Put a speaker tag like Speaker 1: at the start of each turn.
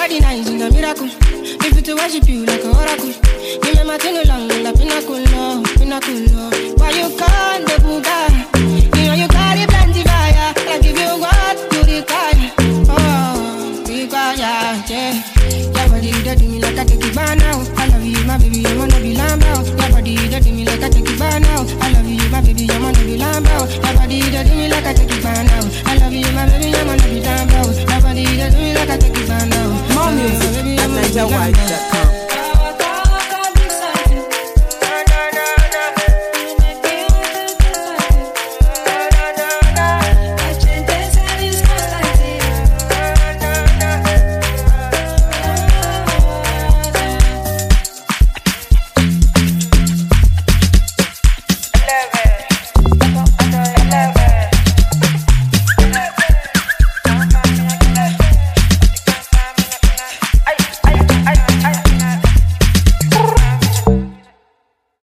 Speaker 1: body nice in a miracle. If it to worship you like a oracle. You make my thing along the pinnacle, no, pinnacle, no. Why you call the Buddha? You know you carry plenty fire. I give you what you require. Oh, require, yeah. Your body dirty me like I take it by now. I love you, my baby, I wanna be lamb out. Your body dirty me like I take it by now. I love you, my baby, I wanna be lamb out. Your body dirty me like I take it by now. I love you, my baby, I wanna be lamb out. Your body dirty me like I take it by now.
Speaker 2: More music at NigerWide.com.